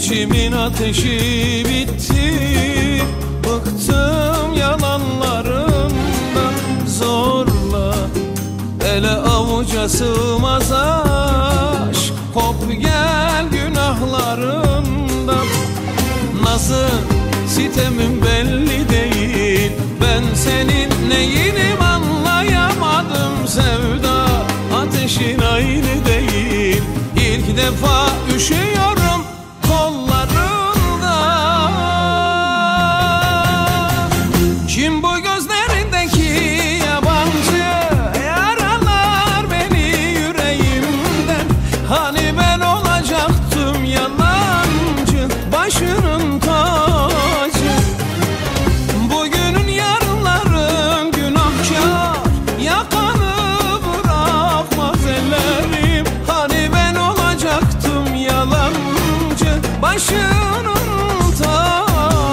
İçimin ateşi bitti, bıktım yalanlarından. Zorla ele avuca sığmaz aşk, kop gel günahlarından. Nasıl sitemin belli değil, ben senin neyinim anlayamadım. Sevda ateşin aynı değil, ilk defa üşüyorum kollarında. Kim bu gözlerindeki yabancı, yaralar beni yüreğimden. Hani ben olacaktım yalancı, başının tacı. Bugünün yarınların günahkar, yakanı bırakmaz ellerim. Hani ben olacaktım yalancı, başının tacı.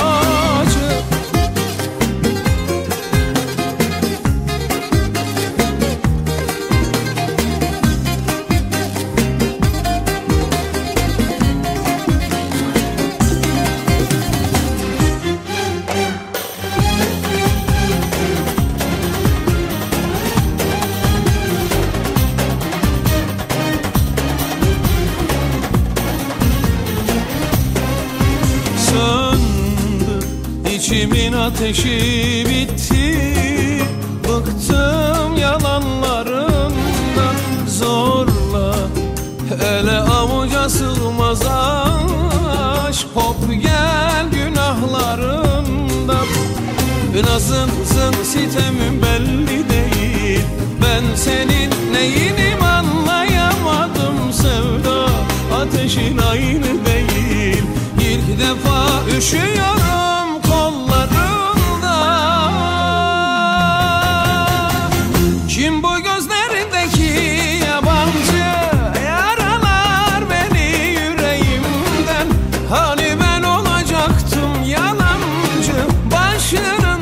Söndü içimin ateşi bitti, bıktım yalanlarından. Zorla ele avuca sığmaz aşk, kop gel günahlarından. Nasılsın sitemin belli değil, ben senin neyinim anlayamadım. Sevda ateşin aynı değil, ilk defa üşüyorum kollarında. Kim bu gözlerindeki yabancı, yaralar beni yüreğimden. Hani ben olacaktım yalancı, başının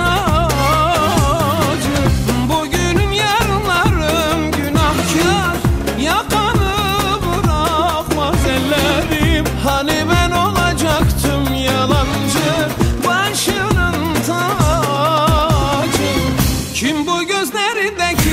tacı. Bugünün yarınların günahkar, yakanı bırakmaz ellerim. Hani ben olacaktım yalancı, başının tacı. Kim bu gözlerindeki